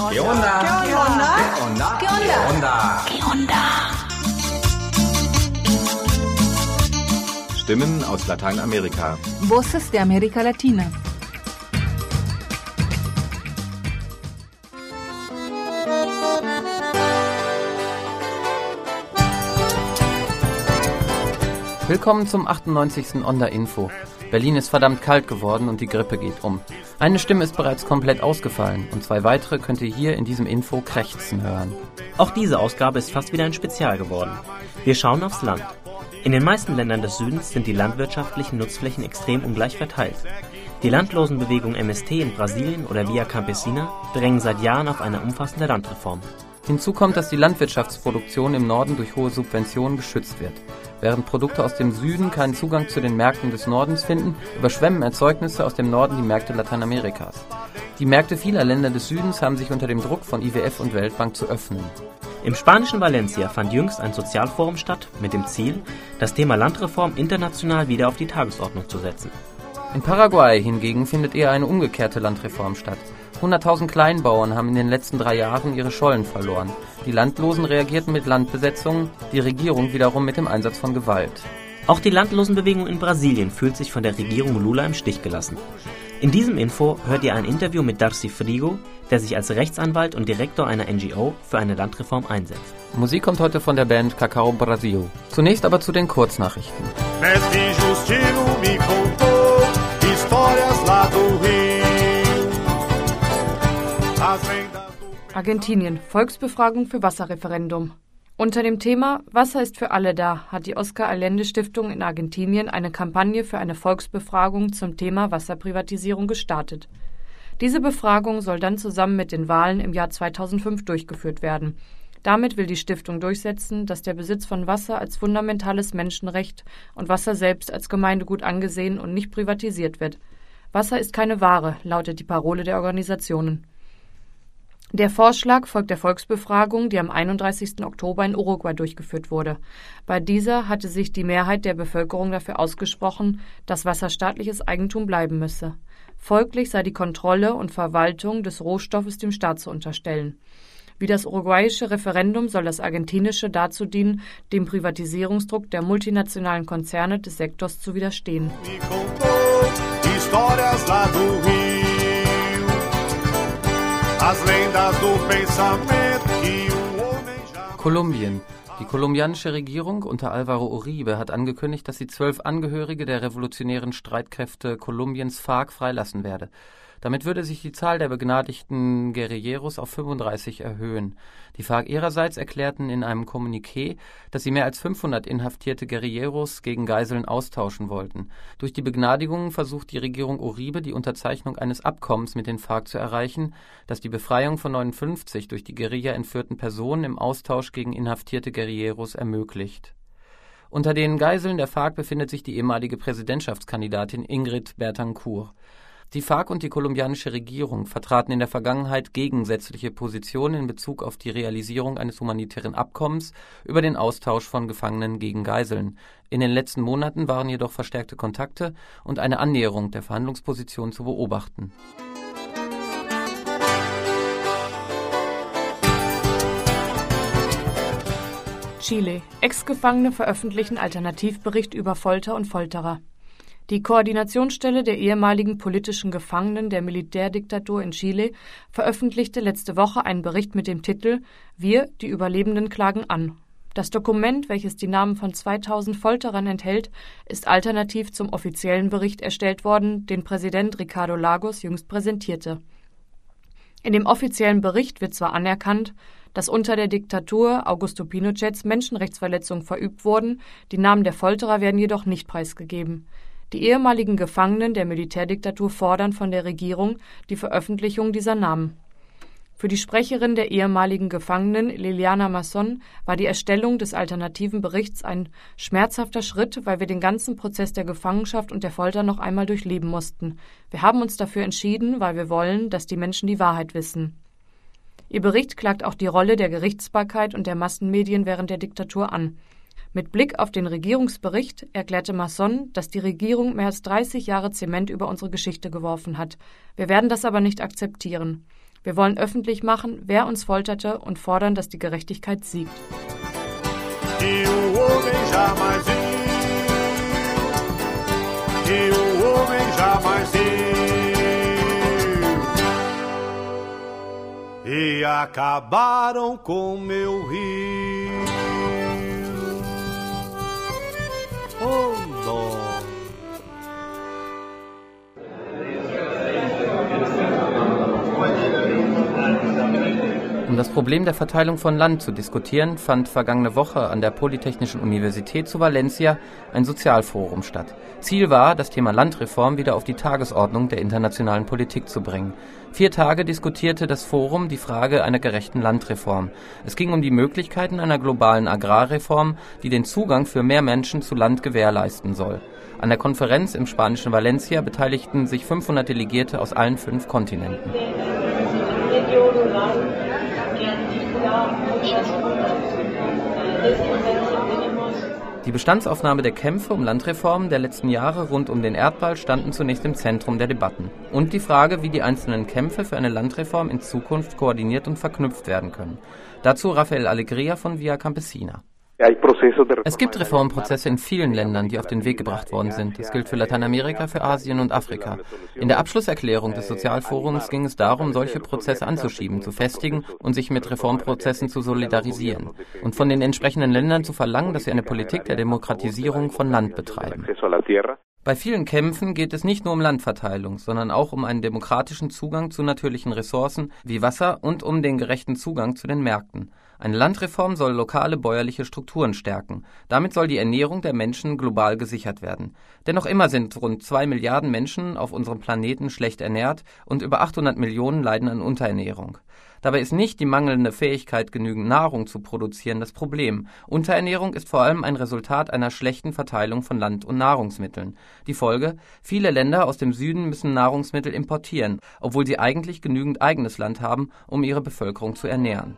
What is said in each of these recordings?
¿Qué onda? ¿Qué onda? ¿Qué onda? ¿Qué onda? ¿Qué onda? Stimmen aus Lateinamerika. Voces de América Latina. Willkommen zum 98. Onda Info. Berlin ist verdammt kalt geworden und die Grippe geht um. Eine Stimme ist bereits komplett ausgefallen und 2 weitere könnt ihr hier in diesem Info krächzen hören. Auch diese Ausgabe ist fast wieder ein Spezial geworden. Wir schauen aufs Land. In den meisten Ländern des Südens sind die landwirtschaftlichen Nutzflächen extrem ungleich verteilt. Die Landlosenbewegung MST in Brasilien oder Via Campesina drängen seit Jahren auf eine umfassende Landreform. Hinzu kommt, dass die Landwirtschaftsproduktion im Norden durch hohe Subventionen geschützt wird. Während Produkte aus dem Süden keinen Zugang zu den Märkten des Nordens finden, überschwemmen Erzeugnisse aus dem Norden die Märkte Lateinamerikas. Die Märkte vieler Länder des Südens haben sich unter dem Druck von IWF und Weltbank zu öffnen. Im spanischen Valencia fand jüngst ein Sozialforum statt mit dem Ziel, das Thema Landreform international wieder auf die Tagesordnung zu setzen. In Paraguay hingegen findet eher eine umgekehrte Landreform statt. 100.000 Kleinbauern haben in den letzten 3 Jahren ihre Schollen verloren. Die Landlosen reagierten mit Landbesetzungen, die Regierung wiederum mit dem Einsatz von Gewalt. Auch die Landlosenbewegung in Brasilien fühlt sich von der Regierung Lula im Stich gelassen. In diesem Info hört ihr ein Interview mit Darcy Frigo, der sich als Rechtsanwalt und Direktor einer NGO für eine Landreform einsetzt. Musik kommt heute von der Band Cacau Brasil. Zunächst aber zu den Kurznachrichten. Mestre Justino me contou histórias lá do Rio. Argentinien. Volksbefragung für Wasserreferendum. Unter dem Thema Wasser ist für alle da hat die Oscar Allende Stiftung in Argentinien eine Kampagne für eine Volksbefragung zum Thema Wasserprivatisierung gestartet. Diese Befragung soll dann zusammen mit den Wahlen im Jahr 2005 durchgeführt werden. Damit will die Stiftung durchsetzen, dass der Besitz von Wasser als fundamentales Menschenrecht und Wasser selbst als Gemeindegut angesehen und nicht privatisiert wird. Wasser ist keine Ware, lautet die Parole der Organisationen. Der Vorschlag folgt der Volksbefragung, die am 31. Oktober in Uruguay durchgeführt wurde. Bei dieser hatte sich die Mehrheit der Bevölkerung dafür ausgesprochen, dass Wasser staatliches Eigentum bleiben müsse. Folglich sei die Kontrolle und Verwaltung des Rohstoffes dem Staat zu unterstellen. Wie das uruguayische Referendum soll das argentinische dazu dienen, dem Privatisierungsdruck der multinationalen Konzerne des Sektors zu widerstehen. Kolumbien. Die kolumbianische Regierung unter Álvaro Uribe hat angekündigt, dass sie 12 Angehörige der revolutionären Streitkräfte Kolumbiens FARC freilassen werde. Damit würde sich die Zahl der begnadigten Guerilleros auf 35 erhöhen. Die FARC ihrerseits erklärten in einem Kommuniqué, dass sie mehr als 500 inhaftierte Guerilleros gegen Geiseln austauschen wollten. Durch die Begnadigungen versucht die Regierung Uribe die Unterzeichnung eines Abkommens mit den FARC zu erreichen, das die Befreiung von 59 durch die Guerilla entführten Personen im Austausch gegen inhaftierte Guerilleros ermöglicht. Unter den Geiseln der FARC befindet sich die ehemalige Präsidentschaftskandidatin Ingrid Betancourt. Die FARC und die kolumbianische Regierung vertraten in der Vergangenheit gegensätzliche Positionen in Bezug auf die Realisierung eines humanitären Abkommens über den Austausch von Gefangenen gegen Geiseln. In den letzten Monaten waren jedoch verstärkte Kontakte und eine Annäherung der Verhandlungsposition zu beobachten. Chile. Ex-Gefangene veröffentlichen Alternativbericht über Folter und Folterer. Die Koordinationsstelle der ehemaligen politischen Gefangenen der Militärdiktatur in Chile veröffentlichte letzte Woche einen Bericht mit dem Titel »Wir, die Überlebenden, klagen an«. Das Dokument, welches die Namen von 2000 Folterern enthält, ist alternativ zum offiziellen Bericht erstellt worden, den Präsident Ricardo Lagos jüngst präsentierte. In dem offiziellen Bericht wird zwar anerkannt, dass unter der Diktatur Augusto Pinochets Menschenrechtsverletzungen verübt wurden, die Namen der Folterer werden jedoch nicht preisgegeben. Die ehemaligen Gefangenen der Militärdiktatur fordern von der Regierung die Veröffentlichung dieser Namen. Für die Sprecherin der ehemaligen Gefangenen, Liliana Masson, war die Erstellung des alternativen Berichts ein schmerzhafter Schritt, weil wir den ganzen Prozess der Gefangenschaft und der Folter noch einmal durchleben mussten. Wir haben uns dafür entschieden, weil wir wollen, dass die Menschen die Wahrheit wissen. Ihr Bericht klagt auch die Rolle der Gerichtsbarkeit und der Massenmedien während der Diktatur an. Mit Blick auf den Regierungsbericht erklärte Masson, dass die Regierung mehr als 30 Jahre Zement über unsere Geschichte geworfen hat. Wir werden das aber nicht akzeptieren. Wir wollen öffentlich machen, wer uns folterte und fordern, dass die Gerechtigkeit siegt. Que o homem jamais viu, que o homem jamais viu, e acabaram com meu rio. Oh, dó. Um das Problem der Verteilung von Land zu diskutieren, fand vergangene Woche an der Polytechnischen Universität zu Valencia ein Sozialforum statt. Ziel war, das Thema Landreform wieder auf die Tagesordnung der internationalen Politik zu bringen. 4 Tage diskutierte das Forum die Frage einer gerechten Landreform. Es ging um die Möglichkeiten einer globalen Agrarreform, die den Zugang für mehr Menschen zu Land gewährleisten soll. An der Konferenz im spanischen Valencia beteiligten sich 500 Delegierte aus allen 5 Kontinenten. Die Bestandsaufnahme der Kämpfe um Landreformen der letzten Jahre rund um den Erdball standen zunächst im Zentrum der Debatten. Und die Frage, wie die einzelnen Kämpfe für eine Landreform in Zukunft koordiniert und verknüpft werden können. Dazu Rafael Alegría von Via Campesina. Es gibt Reformprozesse in vielen Ländern, die auf den Weg gebracht worden sind. Das gilt für Lateinamerika, für Asien und Afrika. In der Abschlusserklärung des Sozialforums ging es darum, solche Prozesse anzuschieben, zu festigen und sich mit Reformprozessen zu solidarisieren und von den entsprechenden Ländern zu verlangen, dass sie eine Politik der Demokratisierung von Land betreiben. Bei vielen Kämpfen geht es nicht nur um Landverteilung, sondern auch um einen demokratischen Zugang zu natürlichen Ressourcen wie Wasser und um den gerechten Zugang zu den Märkten. Eine Landreform soll lokale bäuerliche Strukturen stärken. Damit soll die Ernährung der Menschen global gesichert werden. Denn noch immer sind rund 2 Milliarden Menschen auf unserem Planeten schlecht ernährt und über 800 Millionen leiden an Unterernährung. Dabei ist nicht die mangelnde Fähigkeit, genügend Nahrung zu produzieren, das Problem. Unterernährung ist vor allem ein Resultat einer schlechten Verteilung von Land- und Nahrungsmitteln. Die Folge? Viele Länder aus dem Süden müssen Nahrungsmittel importieren, obwohl sie eigentlich genügend eigenes Land haben, um ihre Bevölkerung zu ernähren.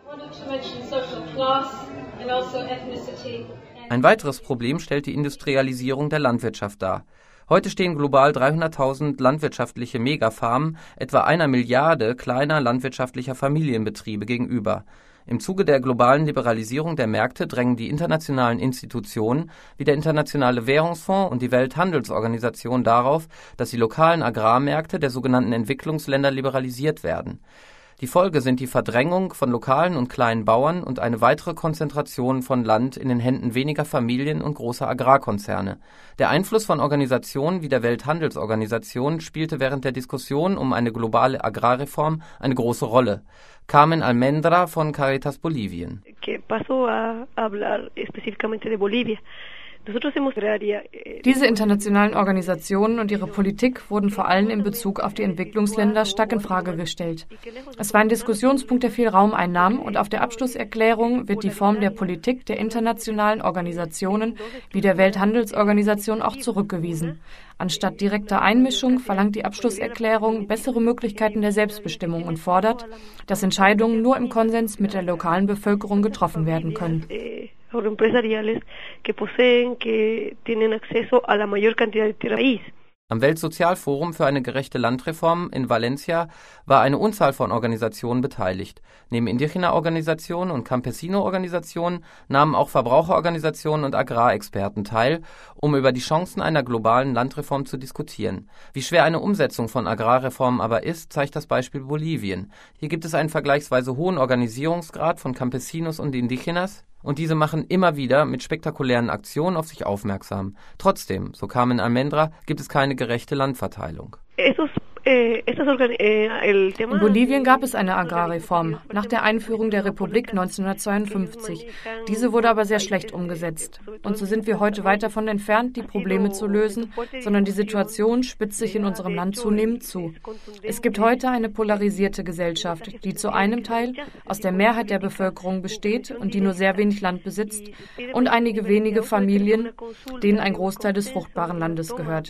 Ein weiteres Problem stellt die Industrialisierung der Landwirtschaft dar. Heute stehen global 300.000 landwirtschaftliche Megafarmen etwa 1 Milliarde kleiner landwirtschaftlicher Familienbetriebe gegenüber. Im Zuge der globalen Liberalisierung der Märkte drängen die internationalen Institutionen wie der Internationale Währungsfonds und die Welthandelsorganisation darauf, dass die lokalen Agrarmärkte der sogenannten Entwicklungsländer liberalisiert werden. Die Folge sind die Verdrängung von lokalen und kleinen Bauern und eine weitere Konzentration von Land in den Händen weniger Familien und großer Agrarkonzerne. Der Einfluss von Organisationen wie der Welthandelsorganisation spielte während der Diskussion um eine globale Agrarreform eine große Rolle. Carmen Almendra von Caritas Bolivien. Diese internationalen Organisationen und ihre Politik wurden vor allem in Bezug auf die Entwicklungsländer stark in Frage gestellt. Es war ein Diskussionspunkt, der viel Raum einnahm, und auf der Abschlusserklärung wird die Form der Politik der internationalen Organisationen wie der Welthandelsorganisation auch zurückgewiesen. Anstatt direkter Einmischung verlangt die Abschlusserklärung bessere Möglichkeiten der Selbstbestimmung und fordert, dass Entscheidungen nur im Konsens mit der lokalen Bevölkerung getroffen werden können. Empresariales que poseen, que tienen acceso a la mayor cantidad de tierra. Am Weltsozialforum für eine gerechte Landreform in Valencia war eine Unzahl von Organisationen beteiligt. Neben Indigena-Organisationen und Campesino-Organisationen nahmen auch Verbraucherorganisationen und Agrarexperten teil, um über die Chancen einer globalen Landreform zu diskutieren. Wie schwer eine Umsetzung von Agrarreformen aber ist, zeigt das Beispiel Bolivien. Hier gibt es einen vergleichsweise hohen Organisierungsgrad von Campesinos und Indigenas, und diese machen immer wieder mit spektakulären Aktionen auf sich aufmerksam. Trotzdem, so Carmen Almendra, gibt es keine gerechte Landverteilung. In Bolivien gab es eine Agrarreform nach der Einführung der Republik 1952. Diese wurde aber sehr schlecht umgesetzt. Und so sind wir heute weit davon entfernt, die Probleme zu lösen, sondern die Situation spitzt sich in unserem Land zunehmend zu. Es gibt heute eine polarisierte Gesellschaft, die zu einem Teil aus der Mehrheit der Bevölkerung besteht und die nur sehr wenig Land besitzt, und einige wenige Familien, denen ein Großteil des fruchtbaren Landes gehört.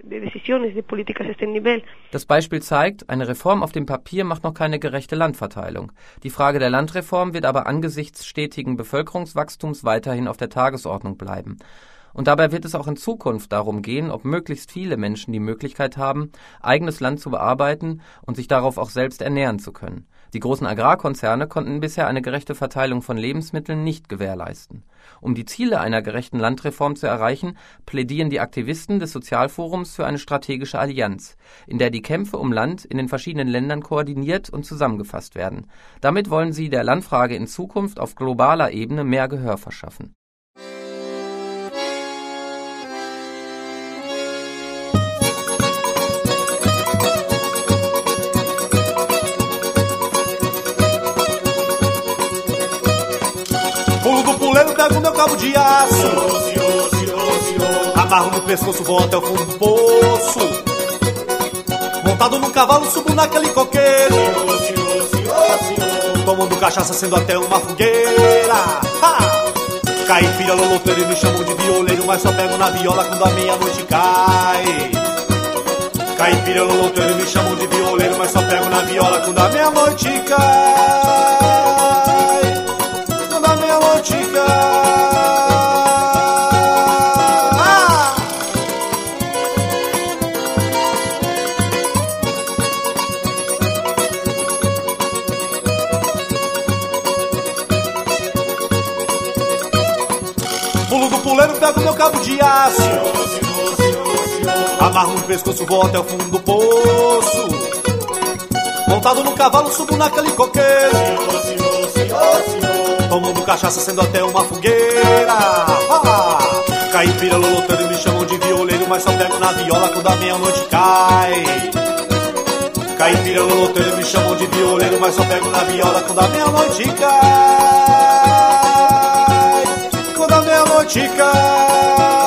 Das Beispiel zeigt, eine Reform auf dem Papier macht noch keine gerechte Landverteilung. Die Frage der Landreform wird aber angesichts stetigen Bevölkerungswachstums weiterhin auf der Tagesordnung bleiben. Und dabei wird es auch in Zukunft darum gehen, ob möglichst viele Menschen die Möglichkeit haben, eigenes Land zu bearbeiten und sich darauf auch selbst ernähren zu können. Die großen Agrarkonzerne konnten bisher eine gerechte Verteilung von Lebensmitteln nicht gewährleisten. Um die Ziele einer gerechten Landreform zu erreichen, plädieren die Aktivisten des Sozialforums für eine strategische Allianz, in der die Kämpfe um Land in den verschiedenen Ländern koordiniert und zusammengefasst werden. Damit wollen sie der Landfrage in Zukunft auf globaler Ebene mehr Gehör verschaffen. Pulo do puleiro, pego meu cabo de aço. Amarro no pescoço, vou até o fundo do poço. Montado no cavalo, subo naquele coqueiro. Tomando cachaça, sendo até uma fogueira. Caipira, loloteiro, me chamam de violeiro, mas só pego na viola quando a meia-noite cai. Caipira, loloteiro, me chamam de violeiro, mas só pego na viola quando a meia-noite cai. Pulo do puleiro, pego meu cabo de aço. Amarro no pescoço, vou até o fundo do poço. Montado no cavalo, subo naquele coqueiro. Tomando cachaça, sendo até uma fogueira. Caipira, loloteiro, me chamam de violeiro, mas só pego na viola quando a meia-noite cai. Caipira, loloteiro, me chamam de violeiro, mas só pego na viola quando a meia-noite cai. Quando a meia-noite cai.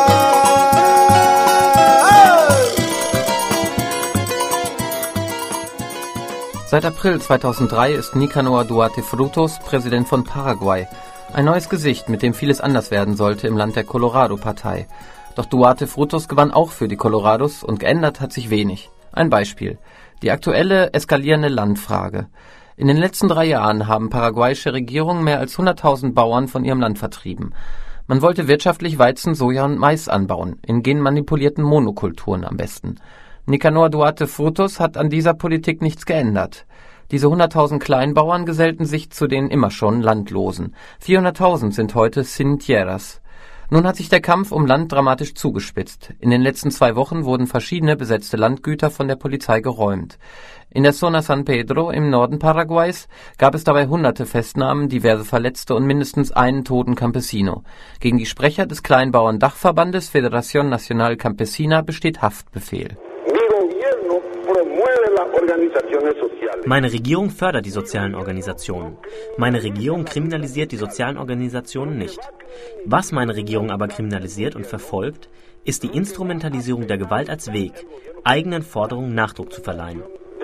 Seit April 2003 ist Nicanor Duarte Frutos Präsident von Paraguay. Ein neues Gesicht, mit dem vieles anders werden sollte im Land der Colorado-Partei. Doch Duarte Frutos gewann auch für die Colorados und geändert hat sich wenig. Ein Beispiel: die aktuelle eskalierende Landfrage. In den letzten 3 Jahren haben paraguayische Regierungen mehr als 100.000 Bauern von ihrem Land vertrieben. Man wollte wirtschaftlich Weizen, Soja und Mais anbauen, in genmanipulierten Monokulturen am besten. Nicanor Duarte Frutos hat an dieser Politik nichts geändert. Diese 100.000 Kleinbauern gesellten sich zu den immer schon Landlosen. 400.000 sind heute Sin Tierras. Nun hat sich der Kampf um Land dramatisch zugespitzt. In den letzten 2 Wochen wurden verschiedene besetzte Landgüter von der Polizei geräumt. In der Zona San Pedro im Norden Paraguays gab es dabei hunderte Festnahmen, diverse Verletzte und mindestens einen toten Campesino. Gegen die Sprecher des Kleinbauern-Dachverbandes Federación Nacional Campesina besteht Haftbefehl. Meine Regierung fördert die sozialen Organisationen. Meine Regierung kriminalisiert die sozialen Organisationen nicht. Was meine Regierung aber kriminalisiert und verfolgt, ist die Instrumentalisierung der Gewalt als Weg, eigenen Forderungen Nachdruck zu verleihen.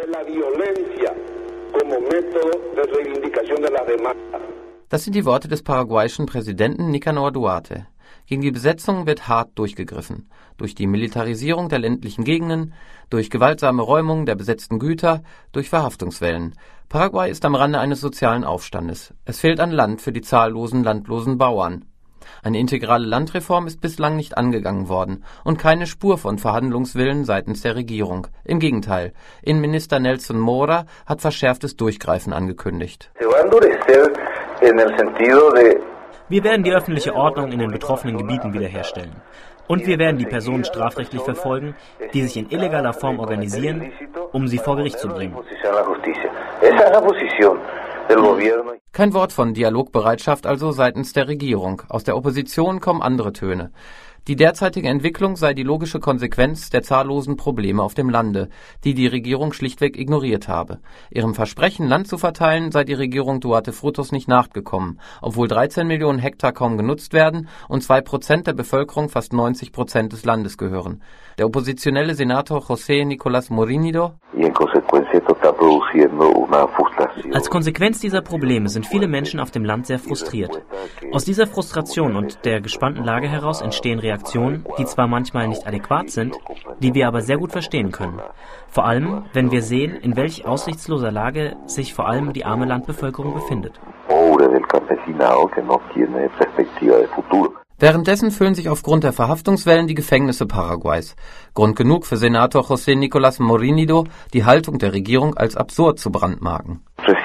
Das sind die Worte des paraguayischen Präsidenten Nicanor Duarte. Gegen die Besetzung wird hart durchgegriffen. Durch die Militarisierung der ländlichen Gegenden, durch gewaltsame Räumung der besetzten Güter, durch Verhaftungswellen. Paraguay ist am Rande eines sozialen Aufstandes. Es fehlt an Land für die zahllosen landlosen Bauern. Eine integrale Landreform ist bislang nicht angegangen worden und keine Spur von Verhandlungswillen seitens der Regierung. Im Gegenteil, Innenminister Nelson Moura hat verschärftes Durchgreifen angekündigt. Wir werden die öffentliche Ordnung in den betroffenen Gebieten wiederherstellen. Und wir werden die Personen strafrechtlich verfolgen, die sich in illegaler Form organisieren, um sie vor Gericht zu bringen. Kein Wort von Dialogbereitschaft also seitens der Regierung. Aus der Opposition kommen andere Töne. Die derzeitige Entwicklung sei die logische Konsequenz der zahllosen Probleme auf dem Lande, die die Regierung schlichtweg ignoriert habe. Ihrem Versprechen, Land zu verteilen, sei die Regierung Duarte Frutos nicht nachgekommen, obwohl 13 Millionen Hektar kaum genutzt werden und 2% der Bevölkerung fast 90% des Landes gehören. Der oppositionelle Senator José Nicolás Morínido: Als Konsequenz dieser Probleme sind viele Menschen auf dem Land sehr frustriert. Aus dieser Frustration und der gespannten Lage heraus entstehen Reaktionen, die zwar manchmal nicht adäquat sind, die wir aber sehr gut verstehen können. Vor allem, wenn wir sehen, in welch aussichtsloser Lage sich vor allem die arme Landbevölkerung befindet. Währenddessen füllen sich aufgrund der Verhaftungswellen die Gefängnisse Paraguays. Grund genug für Senator José Nicolás Morínigo, die Haltung der Regierung als absurd zu brandmarken.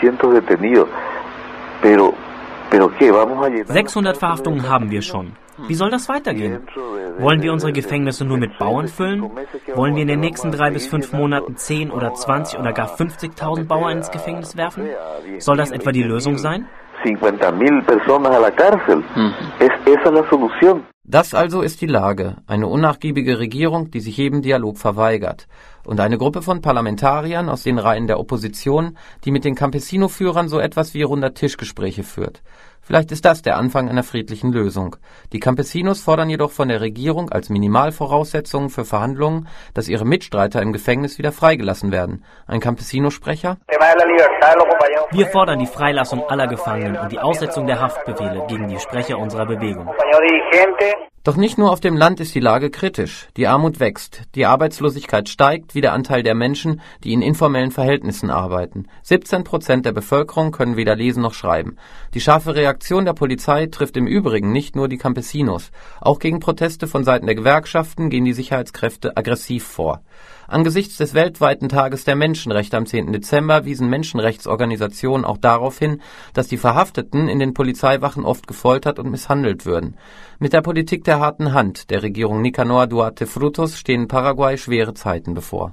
600 Verhaftungen haben wir schon. Wie soll das weitergehen? Wollen wir unsere Gefängnisse nur mit Bauern füllen? Wollen wir in den nächsten 3 bis 5 Monaten 10 oder 20 oder gar 50.000 Bauern ins Gefängnis werfen? Soll das etwa die Lösung sein? 50.000 personas a la cárcel. Esa es la solución. Das also ist die Lage. Eine unnachgiebige Regierung, die sich jedem Dialog verweigert. Und eine Gruppe von Parlamentariern aus den Reihen der Opposition, die mit den Campesino-Führern so etwas wie runder Tischgespräche führt. Vielleicht ist das der Anfang einer friedlichen Lösung. Die Campesinos fordern jedoch von der Regierung als Minimalvoraussetzungen für Verhandlungen, dass ihre Mitstreiter im Gefängnis wieder freigelassen werden. Ein Campesino-Sprecher: Wir fordern die Freilassung aller Gefangenen und die Aussetzung der Haftbefehle gegen die Sprecher unserer Bewegung. Doch nicht nur auf dem Land ist die Lage kritisch. Die Armut wächst, die Arbeitslosigkeit steigt, wie der Anteil der Menschen, die in informellen Verhältnissen arbeiten. 17% der Bevölkerung können weder lesen noch schreiben. Die scharfe Reaktion der Polizei trifft im Übrigen nicht nur die Campesinos. Auch gegen Proteste von Seiten der Gewerkschaften gehen die Sicherheitskräfte aggressiv vor. Angesichts des weltweiten Tages der Menschenrechte am 10. Dezember wiesen Menschenrechtsorganisationen auch darauf hin, dass die Verhafteten in den Polizeiwachen oft gefoltert und misshandelt würden. Mit der Politik der harten Hand der Regierung Nicanor Duarte Frutos stehen Paraguay schwere Zeiten bevor.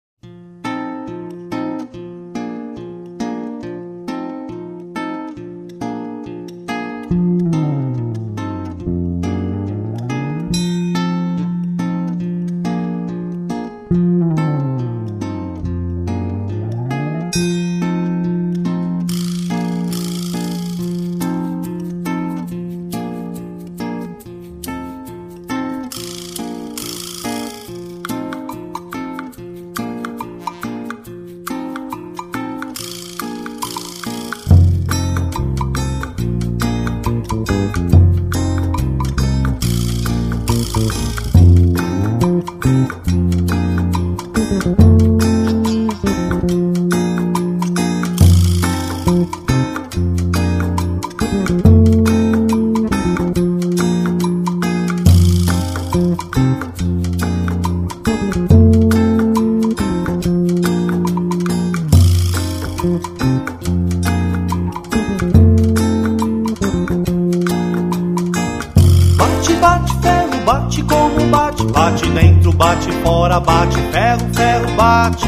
Bate como bate, bate dentro, bate fora, bate ferro, ferro, bate.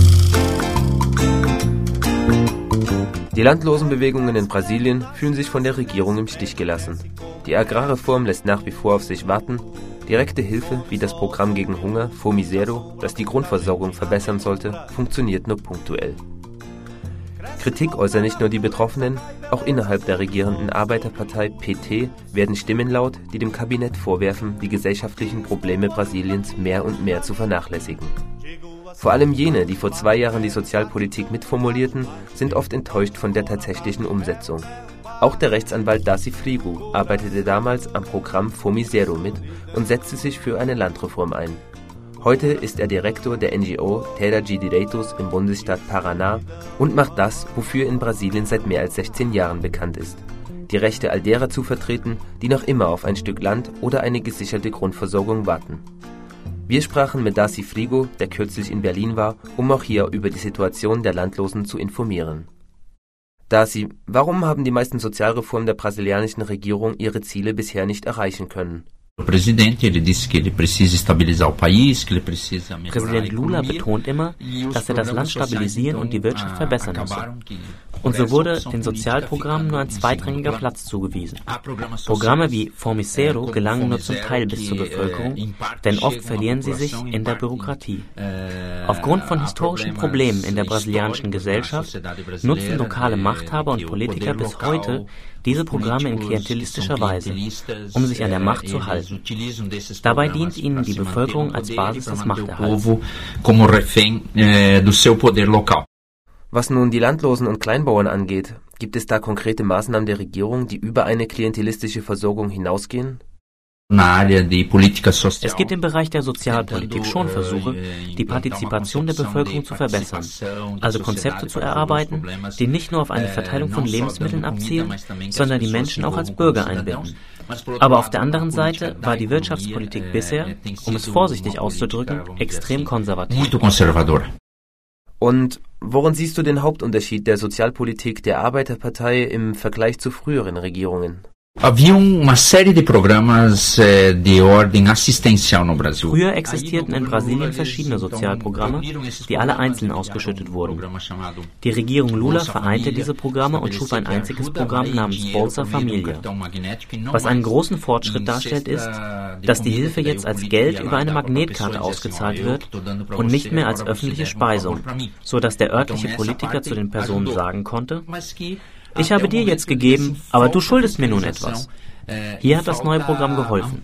Die Landlosenbewegungen in Brasilien fühlen sich von der Regierung im Stich gelassen. Die Agrarreform lässt nach wie vor auf sich warten. Direkte Hilfe, wie das Programm gegen Hunger Fome Zero, das die Grundversorgung verbessern sollte, funktioniert nur punktuell. Kritik äußern nicht nur die Betroffenen, auch innerhalb der regierenden Arbeiterpartei PT werden Stimmen laut, die dem Kabinett vorwerfen, die gesellschaftlichen Probleme Brasiliens mehr und mehr zu vernachlässigen. Vor allem jene, die vor 2 Jahren die Sozialpolitik mitformulierten, sind oft enttäuscht von der tatsächlichen Umsetzung. Auch der Rechtsanwalt Darcy Frigo arbeitete damals am Programm Fome Zero mit und setzte sich für eine Landreform ein. Heute ist er Direktor der NGO Terra de Direitos im Bundesstaat Paraná und macht das, wofür in Brasilien seit mehr als 16 Jahren bekannt ist: die Rechte all derer zu vertreten, die noch immer auf ein Stück Land oder eine gesicherte Grundversorgung warten. Wir sprachen mit Darcy Frigo, der kürzlich in Berlin war, um auch hier über die Situation der Landlosen zu informieren. Darcy, warum haben die meisten Sozialreformen der brasilianischen Regierung ihre Ziele bisher nicht erreichen können? Präsident Lula betont immer, dass er das Land stabilisieren und die Wirtschaft verbessern müsse. Und so wurde den Sozialprogrammen nur ein zweitrangiger Platz zugewiesen. Programme wie Fome Zero gelangen nur zum Teil bis zur Bevölkerung, denn oft verlieren sie sich in der Bürokratie. Aufgrund von historischen Problemen in der brasilianischen Gesellschaft nutzen lokale Machthaber und Politiker bis heute diese Programme in klientelistischer Weise, um sich an der Macht zu halten. Dabei dient ihnen die Bevölkerung als Basis des Machterhalts. Was nun die Landlosen und Kleinbauern angeht, gibt es da konkrete Maßnahmen der Regierung, die über eine klientelistische Versorgung hinausgehen? Es gibt im Bereich der Sozialpolitik schon Versuche, die Partizipation der Bevölkerung zu verbessern, also Konzepte zu erarbeiten, die nicht nur auf eine Verteilung von Lebensmitteln abzielen, sondern die Menschen auch als Bürger einbinden. Aber auf der anderen Seite war die Wirtschaftspolitik bisher, um es vorsichtig auszudrücken, extrem konservativ. Und worin siehst du den Hauptunterschied der Sozialpolitik der Arbeiterpartei im Vergleich zu früheren Regierungen? Früher existierten in Brasilien verschiedene Sozialprogramme, die alle einzeln ausgeschüttet wurden. Die Regierung Lula vereinte diese Programme und schuf ein einziges Programm namens Bolsa Familia. Was einen großen Fortschritt darstellt, ist, dass die Hilfe jetzt als Geld über eine Magnetkarte ausgezahlt wird und nicht mehr als öffentliche Speisung, so dass der örtliche Politiker zu den Personen sagen konnte: Ich habe dir jetzt gegeben, aber du schuldest mir nun etwas. Hier hat das neue Programm geholfen.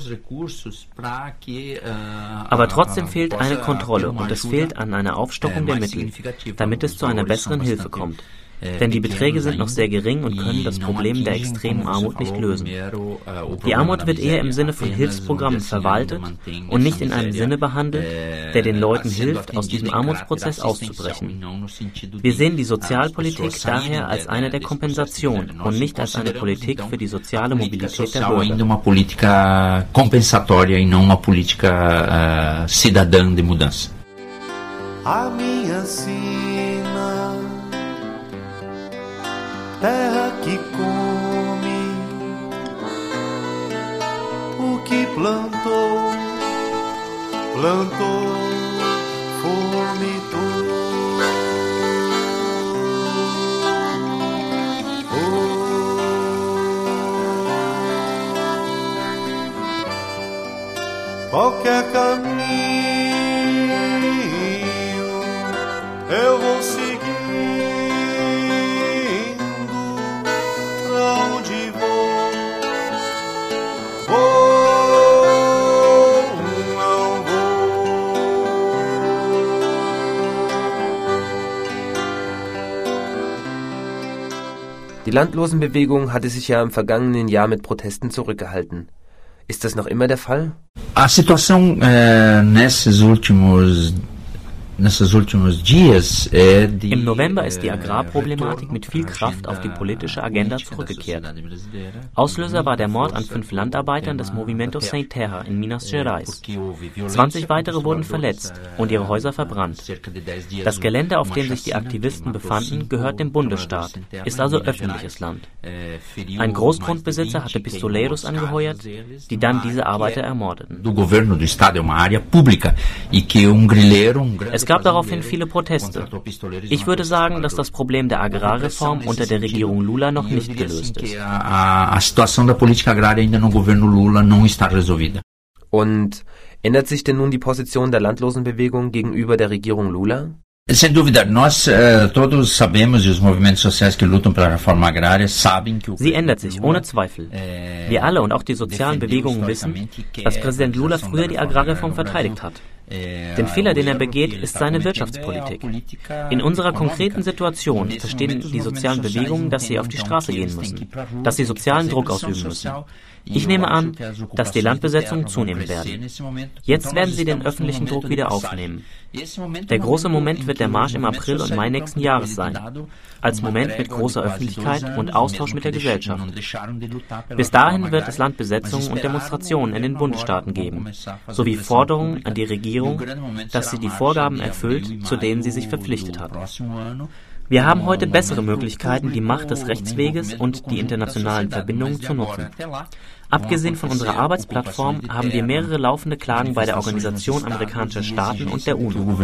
Aber trotzdem fehlt eine Kontrolle und es fehlt an einer Aufstockung der Mittel, damit es zu einer besseren Hilfe kommt. Denn die Beträge sind noch sehr gering und können das Problem der extremen Armut nicht lösen. Die Armut wird eher im Sinne von Hilfsprogrammen verwaltet und nicht in einem Sinne behandelt, der den Leuten hilft, aus diesem Armutsprozess auszubrechen. Wir sehen die Sozialpolitik daher als eine der Kompensationen und nicht als eine Politik für die soziale Mobilität der Bürger. Uma política compensatória e não uma política cidadã de mudança. A minha sina, terra que come o que plantou, formitou. Qualquer caminho eu vou seguindo, pra onde vou, não vou. Die Landlosenbewegung hatte sich ja im vergangenen Jahr mit Protesten zurückgehalten. Ist das noch immer der Fall? A situação nesses últimos dias Im November ist die Agrarproblematik mit viel Kraft auf die politische Agenda zurückgekehrt. Auslöser war der Mord an 5 Landarbeitern des Movimento Sem Terra in Minas Gerais. 20 weitere wurden verletzt und ihre Häuser verbrannt. Das Gelände, auf dem sich die Aktivisten befanden, gehört dem Bundesstaat, ist also öffentliches Land. Ein Großgrundbesitzer hatte Pistoleiros angeheuert, die dann diese Arbeiter ermordeten. Es gab daraufhin viele Proteste. Ich würde sagen, dass das Problem der Agrarreform unter der Regierung Lula noch nicht gelöst ist. Und ändert sich denn nun die Position der Landlosenbewegung gegenüber der Regierung Lula? Sem dúvida, nós todos sabemos, e os movimentos sociais que lutam pela reforma agrária sabem que Sie ändert sich, ohne Zweifel. Wir alle und auch die sozialen Bewegungen wissen, dass Präsident Lula früher die Agrarreform verteidigt hat. Den Fehler, den er begeht, ist seine Wirtschaftspolitik. In unserer konkreten Situation verstehen die sozialen Bewegungen, dass sie auf die Straße gehen müssen, dass sie sozialen Druck ausüben müssen. Ich nehme an, dass die Landbesetzungen zunehmen werden. Jetzt werden sie den öffentlichen Druck wieder aufnehmen. Der große Moment wird der Marsch im April und Mai nächsten Jahres sein, als Moment mit großer Öffentlichkeit und Austausch mit der Gesellschaft. Bis dahin wird es Landbesetzungen und Demonstrationen in den Bundesstaaten geben, sowie Forderungen an die Regierung, dass sie die Vorgaben erfüllt, zu denen sie sich verpflichtet hat. Wir haben heute bessere Möglichkeiten, die Macht des Rechtsweges und die internationalen Verbindungen zu nutzen. Abgesehen von unserer Arbeitsplattform haben wir mehrere laufende Klagen bei der Organisation amerikanischer Staaten und der UNO.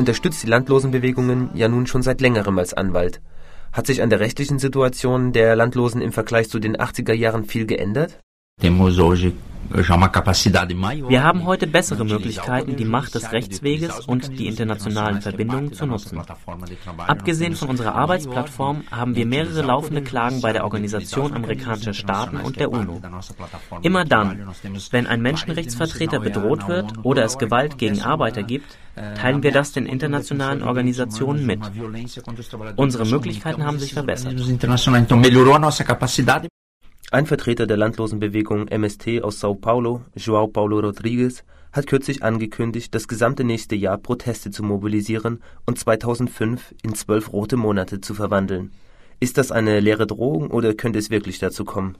unterstützt die Landlosenbewegungen ja nun schon seit längerem als Anwalt. Hat sich an der rechtlichen Situation der Landlosen im Vergleich zu den 80er Jahren viel geändert? Wir haben heute bessere Möglichkeiten, die Macht des Rechtsweges und die internationalen Verbindungen zu nutzen. Abgesehen von unserer Arbeitsplattform haben wir mehrere laufende Klagen bei der Organisation amerikanischer Staaten und der UNO. Immer dann, wenn ein Menschenrechtsvertreter bedroht wird oder es Gewalt gegen Arbeiter gibt, teilen wir das den internationalen Organisationen mit. Unsere Möglichkeiten haben sich verbessert. Ein Vertreter der Landlosenbewegung MST aus Sao Paulo, João Paulo Rodrigues, hat kürzlich angekündigt, das gesamte nächste Jahr Proteste zu mobilisieren und 2005 in 12 rote Monate zu verwandeln. Ist das eine leere Drohung oder könnte es wirklich dazu kommen?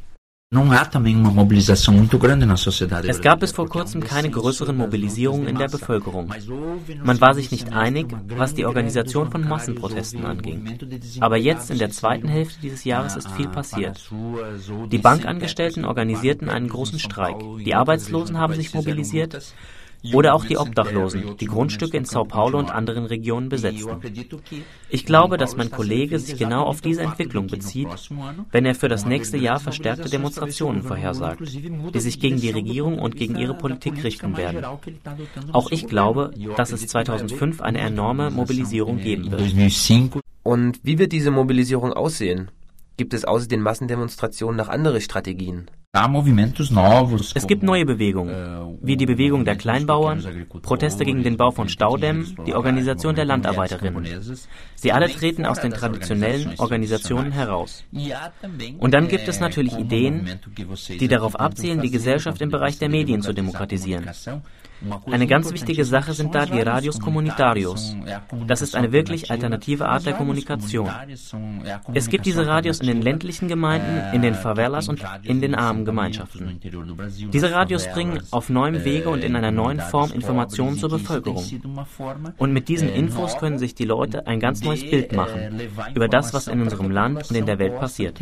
Es gab bis vor kurzem keine größeren Mobilisierungen in der Bevölkerung. Man war sich nicht einig, was die Organisation von Massenprotesten anging. Aber jetzt in der zweiten Hälfte dieses Jahres ist viel passiert. Die Bankangestellten organisierten einen großen Streik. Die Arbeitslosen haben sich mobilisiert. Oder auch die Obdachlosen, die Grundstücke in Sao Paulo und anderen Regionen besetzten. Ich glaube, dass mein Kollege sich genau auf diese Entwicklung bezieht, wenn er für das nächste Jahr verstärkte Demonstrationen vorhersagt, die sich gegen die Regierung und gegen ihre Politik richten werden. Auch ich glaube, dass es 2005 eine enorme Mobilisierung geben wird. Und wie wird diese Mobilisierung aussehen? Gibt es außer den Massendemonstrationen noch andere Strategien? Es gibt neue Bewegungen, wie die Bewegung der Kleinbauern, Proteste gegen den Bau von Staudämmen, die Organisation der Landarbeiterinnen. Sie alle treten aus den traditionellen Organisationen heraus. Und dann gibt es natürlich Ideen, die darauf abzielen, die Gesellschaft im Bereich der Medien zu demokratisieren. Eine ganz wichtige Sache sind da die Radios Comunitarios. Das ist eine wirklich alternative Art der Kommunikation. Es gibt diese Radios in den ländlichen Gemeinden, in den Favelas und in den armen Gemeinschaften. Diese Radios bringen auf neuem Wege und in einer neuen Form Informationen zur Bevölkerung. Und mit diesen Infos können sich die Leute ein ganz neues Bild machen über das, was in unserem Land und in der Welt passiert.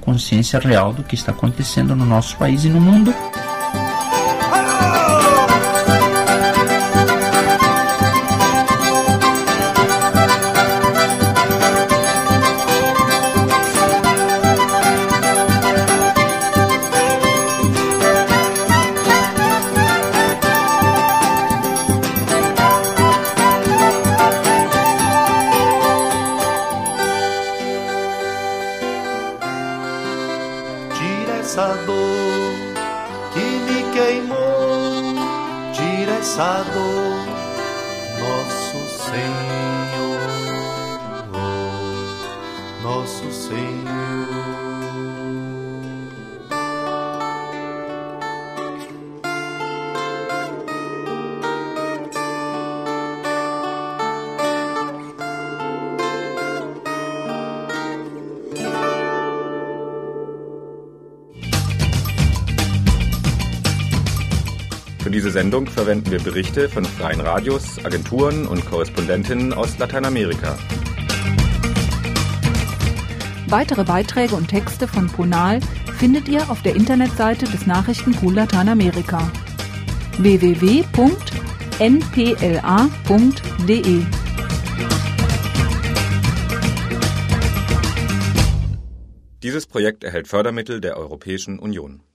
essa dor que me queimou, tira essa dor, nosso Senhor, nosso Senhor. Für diese Sendung verwenden wir Berichte von freien Radios, Agenturen und Korrespondentinnen aus Lateinamerika. Weitere Beiträge und Texte von Ponal findet ihr auf der Internetseite des Nachrichtenpool Lateinamerika www.npla.de. Dieses Projekt erhält Fördermittel der Europäischen Union.